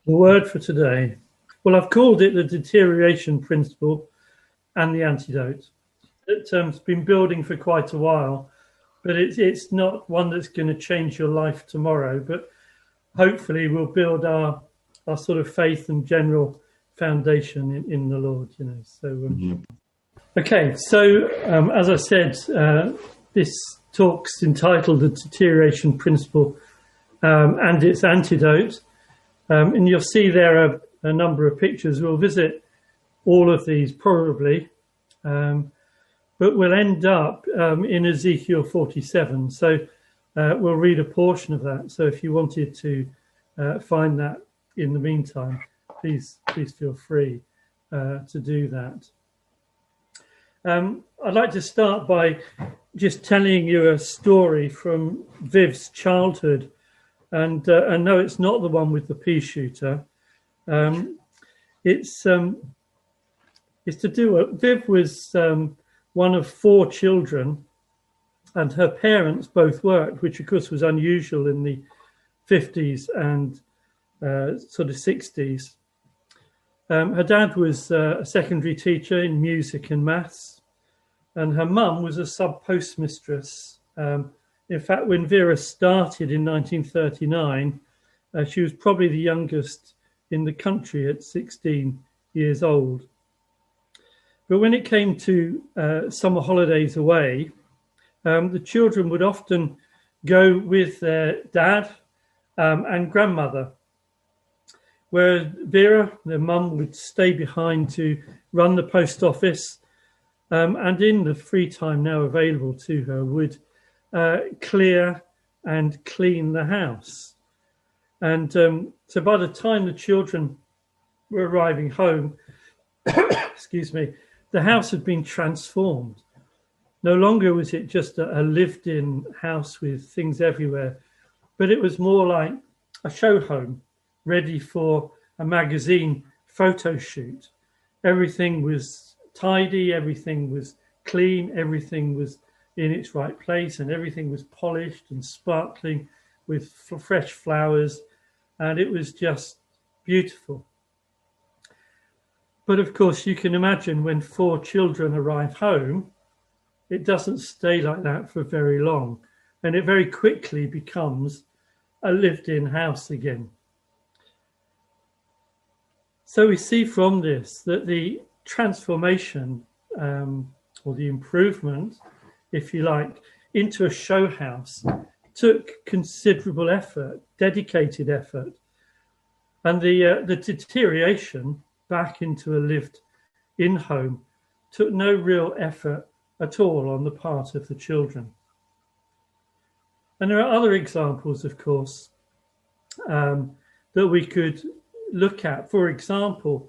The word for today. Well, I've called it the deterioration principle and the antidote. It's been building for quite a while, but it's not one that's going to change your life tomorrow, but hopefully we'll build our sort of faith and general foundation in the Lord, you know. So, okay, so as I said, this talk's entitled The Deterioration Principle and Its Antidote. And you'll see there are a number of pictures. We'll visit all of these probably, but we'll end up in Ezekiel 47. So we'll read a portion of that. So if you wanted to find that in the meantime, please feel free to do that. I'd like to start by just telling you a story from Viv's childhood. And no, it's not the one with the pea shooter. It's to do. Viv was one of 4 children, and her parents both worked, which of course was unusual in the 50s and sort of 60s. Her dad was a secondary teacher in music and maths, and her mum was a sub-postmistress. In fact, when Vera started in 1939, she was probably the youngest in the country at 16 years old. But when it came to summer holidays away, the children would often go with their dad and grandmother, where Vera, their mum, would stay behind to run the post office, and in the free time now available to her would clear and clean the house. And so by the time the children were arriving home, excuse me, the house had been transformed. No longer was it just a lived-in house with things everywhere, but it was more like a show home ready for a magazine photo shoot. Everything was tidy, everything was clean, everything was in its right place, and everything was polished and sparkling with fresh flowers, and it was just beautiful. But of course, you can imagine when 4 children arrive home, it doesn't stay like that for very long, and it very quickly becomes a lived-in house again. So we see from this that the transformation or the improvement, if you like, into a show house took considerable effort, dedicated effort. And the deterioration back into a lived-in home took no real effort at all on the part of the children. And there are other examples, of course, that we could look at. For example,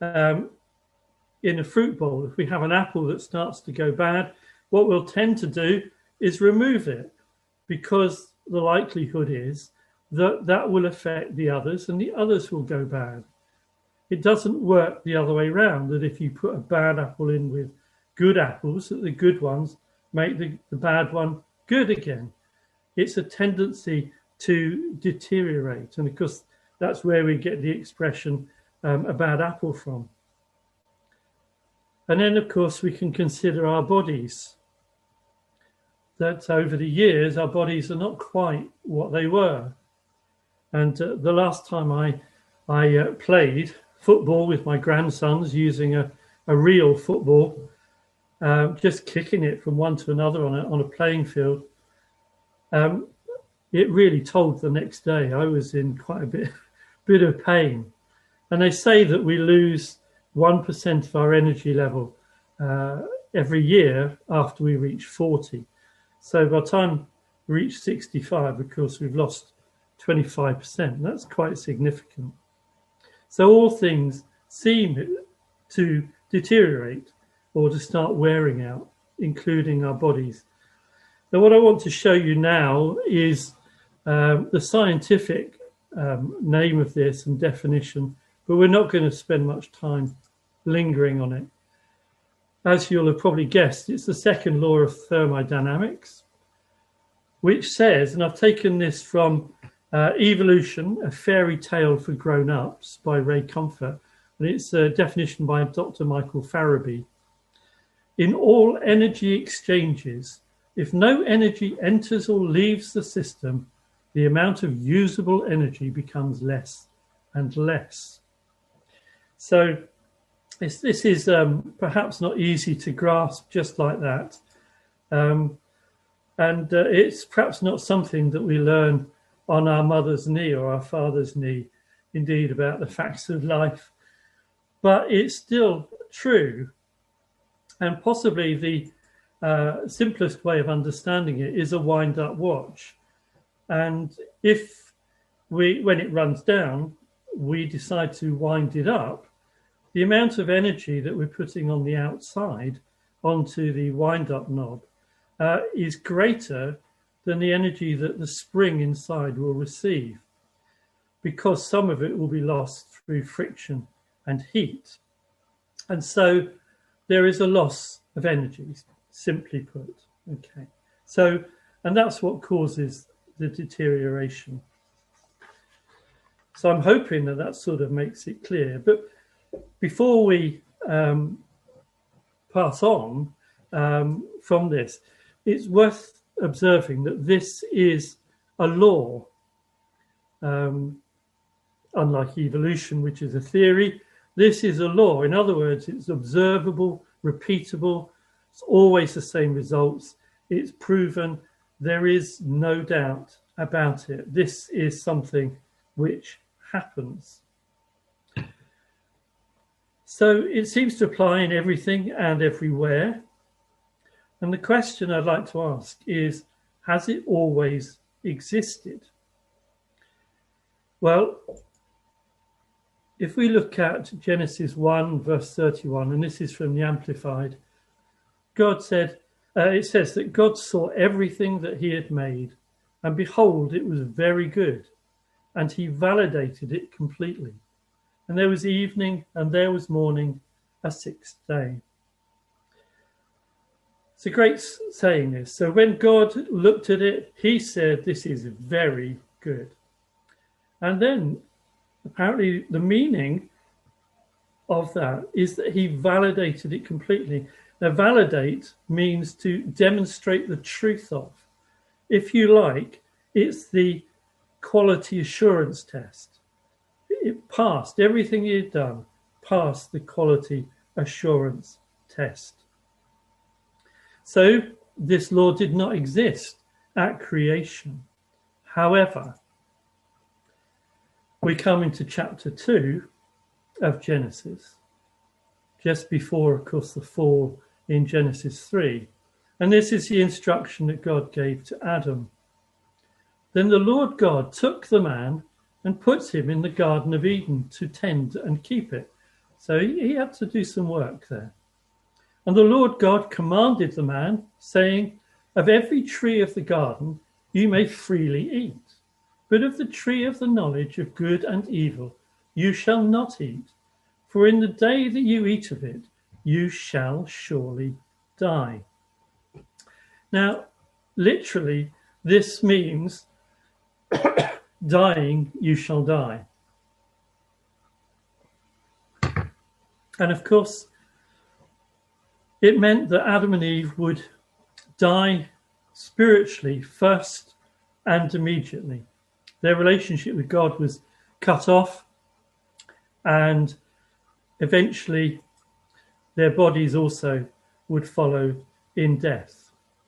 in a fruit bowl, if we have an apple that starts to go bad, what we'll tend to do is remove it, because the likelihood is that that will affect the others and the others will go bad. It doesn't work the other way around, that if you put a bad apple in with good apples, that the good ones make the bad one good again. It's a tendency to deteriorate. And of course, that's where we get the expression a bad apple from. And then, of course, we can consider our bodies. That over the years, our bodies are not quite what they were. And the last time I played football with my grandsons using a real football, just kicking it from one to another on a playing field, it really told the next day. I was in quite a bit of pain. And they say that we lose 1% of our energy level every year after we reach 40. So by the time we reach 65, of course, we've lost 25%. That's quite significant. So all things seem to deteriorate or to start wearing out, including our bodies. Now, what I want to show you now is the scientific name of this and definition, but we're not going to spend much time lingering on it. As you'll have probably guessed, it's the second law of thermodynamics, which says, and I've taken this from Evolution, a Fairy Tale for Grown-Ups by Ray Comfort, and it's a definition by Dr. Michael Faraby. In all energy exchanges, if no energy enters or leaves the system, the amount of usable energy becomes less and less. So this is perhaps not easy to grasp just like that. And it's perhaps not something that we learn on our mother's knee or our father's knee, indeed, about the facts of life. But it's still true. And possibly the simplest way of understanding it is a wind-up watch. And if when it runs down, we decide to wind it up, the amount of energy that we're putting on the outside onto the wind-up knob is greater than the energy that the spring inside will receive, because some of it will be lost through friction and heat. And so there is a loss of energy, simply put. Okay. So, and that's what causes the deterioration. So I'm hoping that that sort of makes it clear. But before we pass on from this, it's worth observing that this is a law, unlike evolution, which is a theory. This is a law. In other words, it's observable, repeatable. It's always the same results. It's proven. There is no doubt about it. This is something which happens. So it seems to apply in everything and everywhere. And the question I'd like to ask is, has it always existed? Well, if we look at Genesis 1, verse 31, and this is from the Amplified, God said, it says that God saw everything that he had made, and behold, it was very good, and he validated it completely. And there was evening, and there was morning, a sixth day. It's a great saying, this. So when God looked at it, he said, this is very good. And then apparently the meaning of that is that he validated it completely. Now, validate means to demonstrate the truth of. If you like, it's the quality assurance test. It passed everything he had done, passed the quality assurance test. So this law did not exist at creation. However, we come into chapter 2 of Genesis, just before, of course, the fall in Genesis 3. And this is the instruction that God gave to Adam. Then the Lord God took the man and put him in the Garden of Eden to tend and keep it. So he had to do some work there. And the Lord God commanded the man, saying, of every tree of the garden you may freely eat, but of the tree of the knowledge of good and evil you shall not eat, for in the day that you eat of it, you shall surely die. Now, literally, this means dying, you shall die. And of course, it meant that Adam and Eve would die spiritually first and immediately. Their relationship with God was cut off, and eventually their bodies also would follow in death.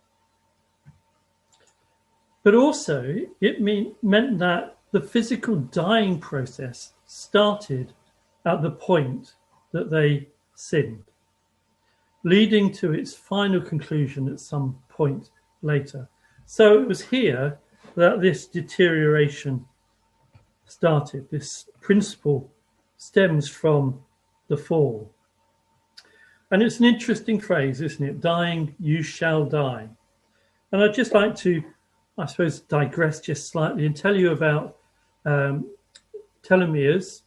But also it meant that the physical dying process started at the point that they sinned, leading to its final conclusion at some point later. So it was here that this deterioration started. This principle stems from the fall. And it's an interesting phrase, isn't it? Dying, you shall die. And I'd just like to, I suppose, digress just slightly and tell you about telomeres.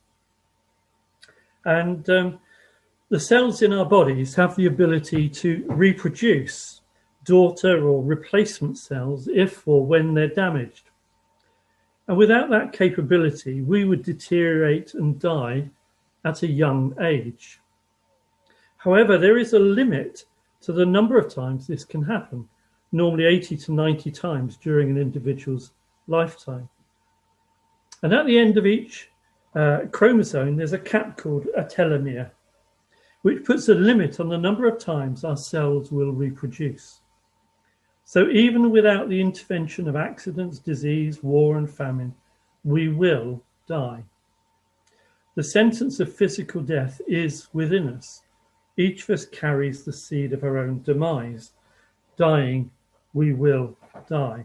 And the cells in our bodies have the ability to reproduce daughter or replacement cells if or when they're damaged. And without that capability, we would deteriorate and die at a young age. However, there is a limit to the number of times this can happen, normally 80 to 90 times during an individual's lifetime. And at the end of each chromosome, there's a cap called a telomere, which puts a limit on the number of times our cells will reproduce. So even without the intervention of accidents, disease, war, and famine, we will die. The sentence of physical death is within us. Each of us carries the seed of our own demise. Dying, we will die.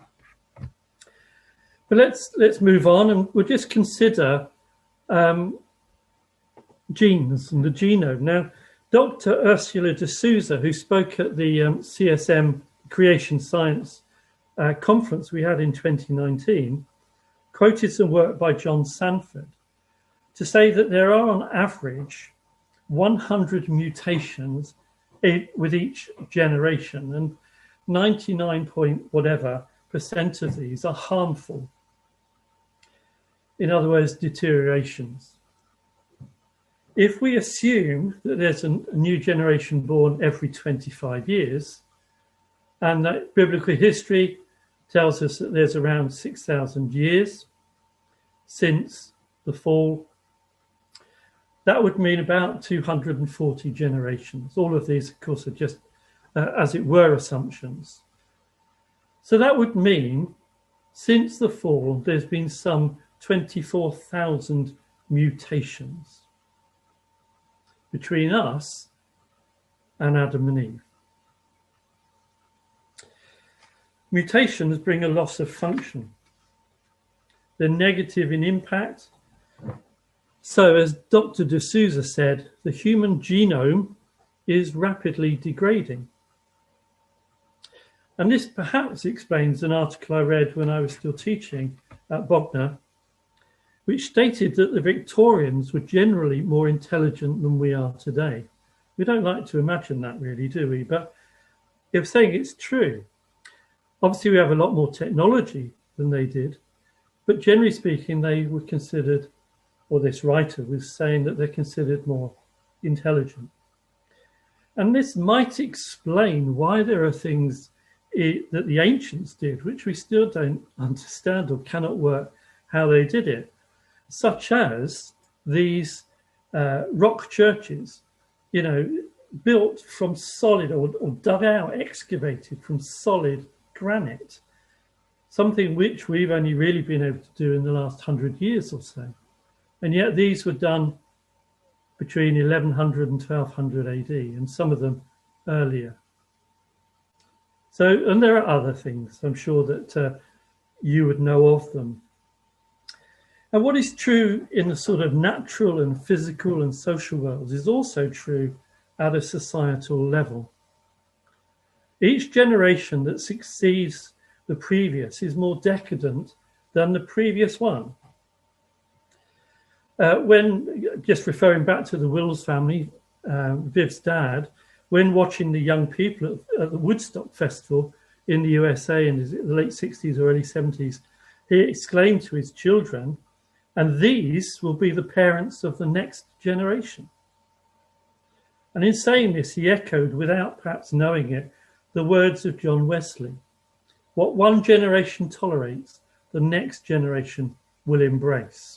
But let's move on, and we'll just consider genes and the genome. Now, Dr. Ursula de Souza, who spoke at the CSM Creation Science conference we had in 2019, quoted some work by John Sanford to say that there are on average 100 mutations with each generation, and 99 point whatever % of these are harmful. In other words, deteriorations. If we assume that there's a new generation born every 25 years, and that biblical history tells us that there's around 6,000 years since the fall, that would mean about 240 generations. All of these, of course, are just, as it were, assumptions. So that would mean, since the fall, there's been some 24,000 mutations between us and Adam and Eve. Mutations bring a loss of function. They're negative in impact. So, as Dr. de Souza said, the human genome is rapidly degrading. And this perhaps explains an article I read when I was still teaching at Bognor, which stated that the Victorians were generally more intelligent than we are today. We don't like to imagine that, really, do we? But if saying it's true, obviously we have a lot more technology than they did, but generally speaking, they were considered, or this writer was saying that they're considered more intelligent. And this might explain why there are things that the ancients did, which we still don't understand or cannot work how they did it, such as these rock churches, built from solid or dug out, excavated from solid granite, something which we've only really been able to do in the last 100 years or so. And yet these were done between 1100 and 1200 AD, and some of them earlier. So, and there are other things, I'm sure that you would know of them. And what is true in the sort of natural and physical and social worlds is also true at a societal level. Each generation that succeeds the previous is more decadent than the previous one. When, just referring back to the Wills family, Viv's dad, when watching the young people at the Woodstock Festival in the USA in the late 60s or early 70s, he exclaimed to his children, "And these will be the parents of the next generation." And in saying this, he echoed, without perhaps knowing it, the words of John Wesley: "What one generation tolerates, the next generation will embrace."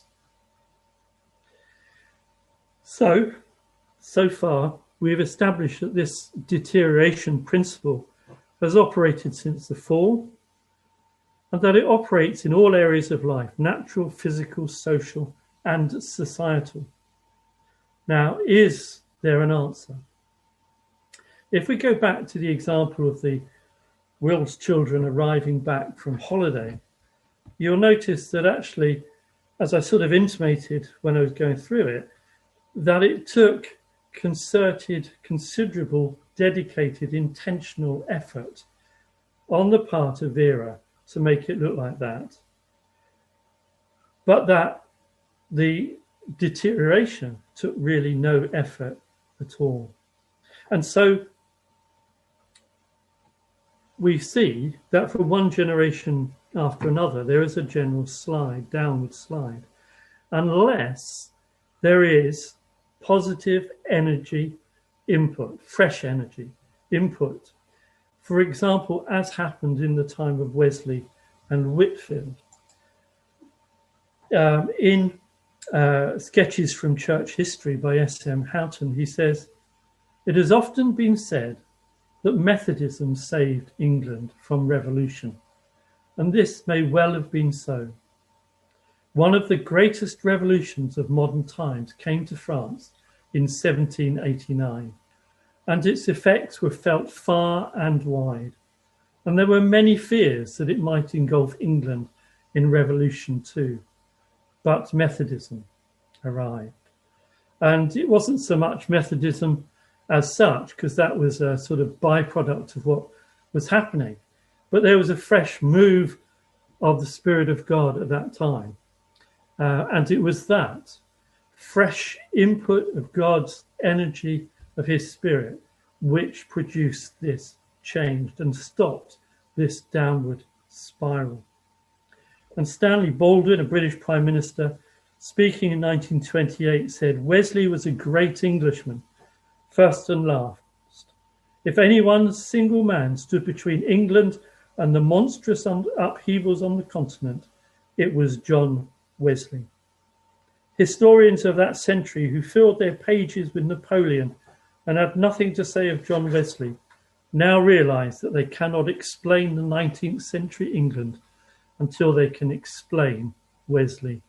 So far, we have established that this deterioration principle has operated since the fall, and that it operates in all areas of life: natural, physical, social, and societal. Now, is there an answer? If we go back to the example of the Will's children arriving back from holiday, you'll notice that actually, as I sort of intimated when I was going through it, that it took concerted, considerable, dedicated, intentional effort on the part of Vera to make it look like that. But that the deterioration took really no effort at all. And so we see that from one generation after another. There is a general slide, downward slide, unless there is positive energy input, fresh energy input. For example, as happened in the time of Wesley and Whitefield. In Sketches from Church History by S.M. Houghton, he says, "It has often been said that Methodism saved England from revolution, and this may well have been so. One of the greatest revolutions of modern times came to France in 1789, and its effects were felt far and wide, and there were many fears that it might engulf England in revolution too. But Methodism arrived." And it wasn't so much Methodism as such, because that was a sort of byproduct of what was happening. But there was a fresh move of the Spirit of God at that time. And it was that fresh input of God's energy, of his Spirit, which produced this change and stopped this downward spiral. And Stanley Baldwin, a British Prime Minister, speaking in 1928, said, "Wesley was a great Englishman, first and last. If any one single man stood between England and the monstrous upheavals on the continent, it was John Wesley." Historians of that century who filled their pages with Napoleon and had nothing to say of John Wesley now realize that they cannot explain the 19th century England until they can explain Wesley.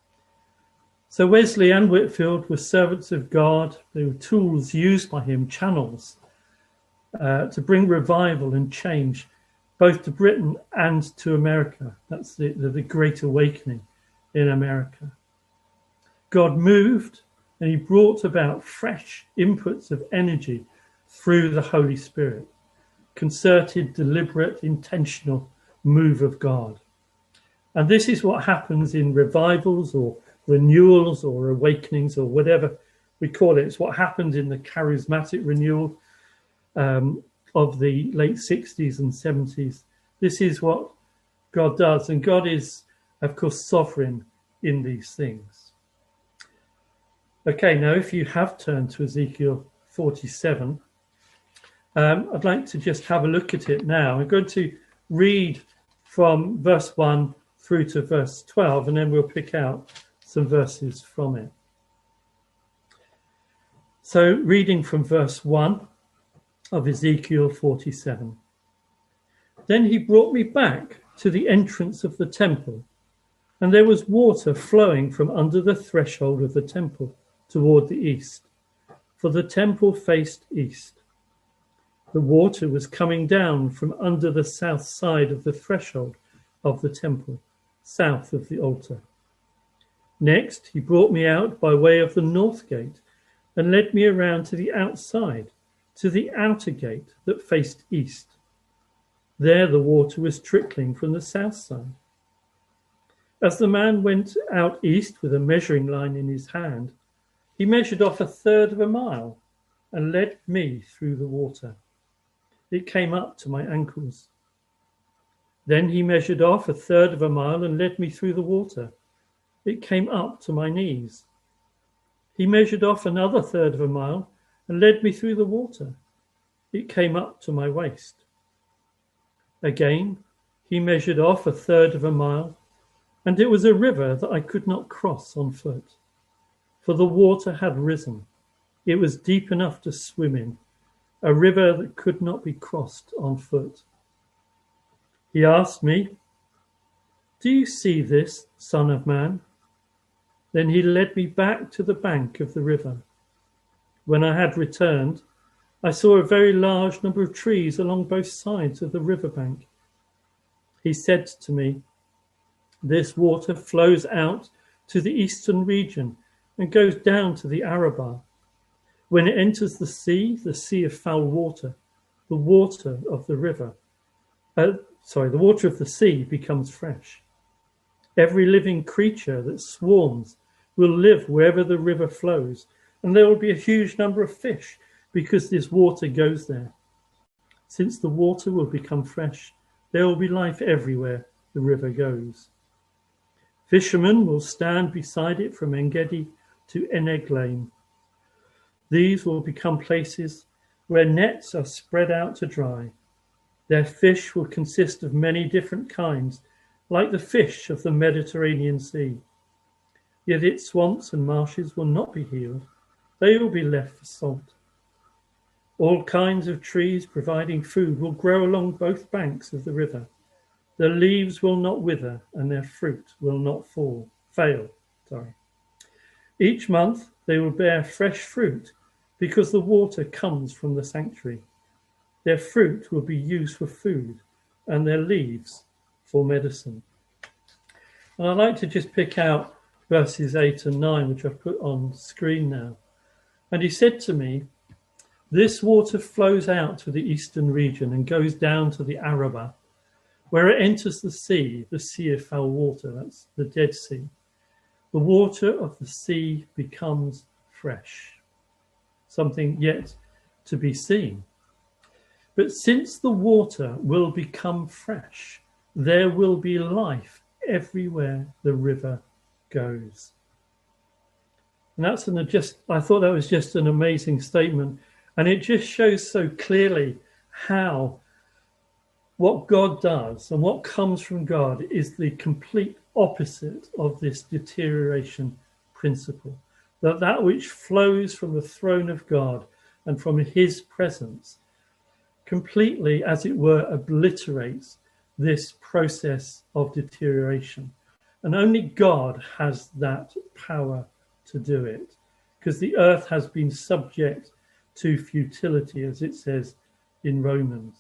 So Wesley and Whitefield were servants of God. They were tools used by him, channels, to bring revival and change, both to Britain and to America. That's the Great Awakening in America. God moved and he brought about fresh inputs of energy through the Holy Spirit. Concerted, deliberate, intentional move of God. And this is what happens in revivals or renewals or awakenings or whatever we call it. It's what happened in the charismatic renewal of the late 60s and 70s. This is what God does. And God is, of course, sovereign in these things. Okay, now if you have turned to Ezekiel 47, I'd like to just have a look at it now. I'm going to read from verse 1 through to verse 12, and then we'll pick out some verses from it. So, reading from verse 1 of Ezekiel 47. "Then he brought me back to the entrance of the temple, and there was water flowing from under the threshold of the temple toward the east, for the temple faced east. The water was coming down from under the south side of the threshold of the temple, south of the altar. Next, he brought me out by way of the north gate and led me around to the outside, to the outer gate that faced east. There the water was trickling from the south side. As the man went out east with a measuring line in his hand, he measured off 1/3 of a mile and led me through the water. It came up to my ankles. Then he measured off 1/3 of a mile and led me through the water. It came up to my knees. He measured off another 1/3 of a mile and led me through the water. It came up to my waist. Again, he measured off 1/3 of a mile, and it was a river that I could not cross on foot, for the water had risen. It was deep enough to swim in, a river that could not be crossed on foot. He asked me, 'Do you see this, Son of Man?' Then he led me back to the bank of the river. When I had returned, I saw a very large number of trees along both sides of the river bank. He said to me, 'This water flows out to the eastern region and goes down to the Arabah. When it enters the sea of foul water, the water of the river, the water of the sea becomes fresh. Every living creature that swarms will live wherever the river flows, and there will be a huge number of fish because this water goes there. Since the water will become fresh, there will be life everywhere, the river goes. Fishermen will stand beside it from Engedi to Eneglaim. These will become places where nets are spread out to dry. Their fish will consist of many different kinds, like the fish of the Mediterranean Sea. Yet its swamps and marshes will not be healed. They will be left for salt. All kinds of trees providing food will grow along both banks of the river. Their leaves will not wither and their fruit will not fail. Each month they will bear fresh fruit because the water comes from the sanctuary. Their fruit will be used for food and their leaves for medicine. And I'd like to just pick out verses 8 and 9, which I've put on screen now. And he said to me, this water flows out to the eastern region and goes down to the Arabah, where it enters the sea of foul water, that's the Dead Sea. The water of the sea becomes fresh, something yet to be seen. But since the water will become fresh, there will be life everywhere the river goes. And that's I thought that was just an amazing statement. And it just shows so clearly how what God does and what comes from God is the complete opposite of this deterioration principle. That which flows from the throne of God and from his presence completely, as it were, obliterates this process of deterioration. And only God has that power to do it, because the earth has been subject to futility, as it says in Romans.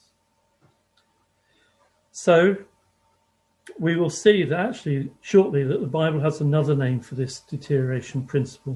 So we will see that actually shortly that the Bible has another name for this deterioration principle.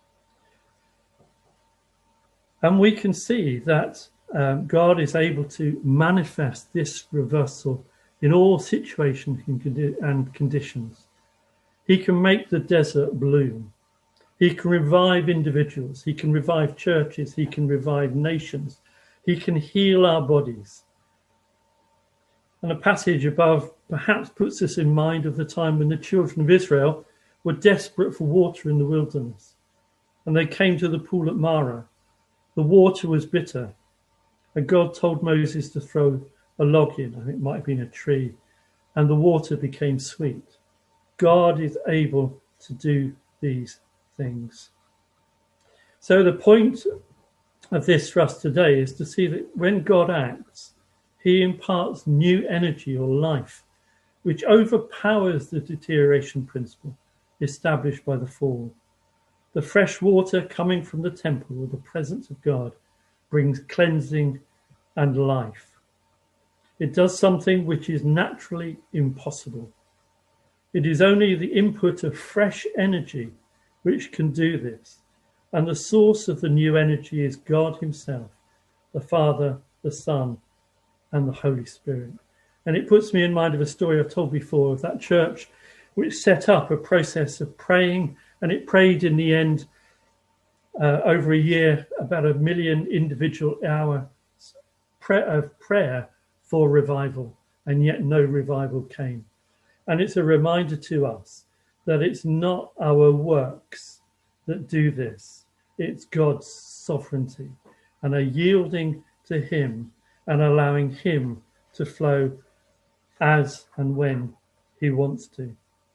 And we can see that God is able to manifest this reversal in all situations and conditions. He can make the desert bloom. He can revive individuals. He can revive churches. He can revive nations. He can heal our bodies. And a passage above perhaps puts us in mind of the time when the children of Israel were desperate for water in the wilderness. And they came to the pool at Marah. The water was bitter. And God told Moses to throw a log in. I think it might have been a tree. And the water became sweet. God is able to do these things. So the point of this for us today is to see that when God acts, he imparts new energy or life, which overpowers the deterioration principle established by the fall. The fresh water coming from the temple or the presence of God brings cleansing and life. It does something which is naturally impossible. It is only the input of fresh energy which can do this. And the source of the new energy is God himself, the Father, the Son, and the Holy Spirit. And it puts me in mind of a story I've told before of that church which set up a process of praying, and it prayed in the end over a year about 1 million individual hours of prayer for revival, and yet no revival came. And it's a reminder to us that it's not our works that do this. It's God's sovereignty and a yielding to him and allowing him to flow as and when he wants to.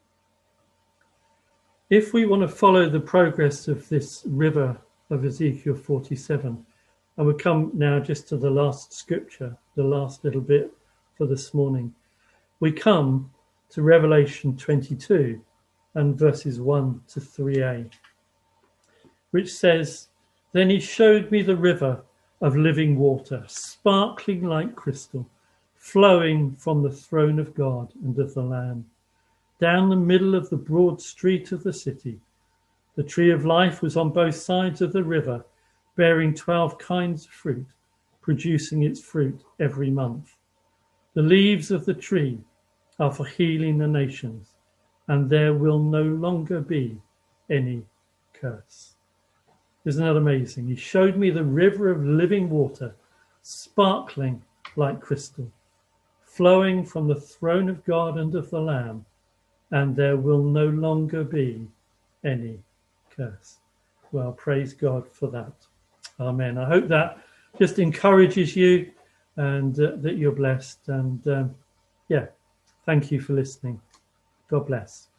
If we want to follow the progress of this river of Ezekiel 47, and we come now just to the last scripture, the last little bit for this morning, we come to Revelation 22 and verses 1 to 3a, which says, "Then he showed me the river of living water, sparkling like crystal, flowing from the throne of God and of the Lamb, down the middle of the broad street of the city. The tree of life was on both sides of the river, bearing 12 kinds of fruit, producing its fruit every month. The leaves of the tree are for healing the nations, and there will no longer be any curse." Isn't that amazing? He showed me the river of living water, sparkling like crystal, flowing from the throne of God and of the Lamb, and there will no longer be any curse. Well, praise God for that. Amen. I hope that just encourages you and that you're blessed. And yeah, thank you for listening. God bless.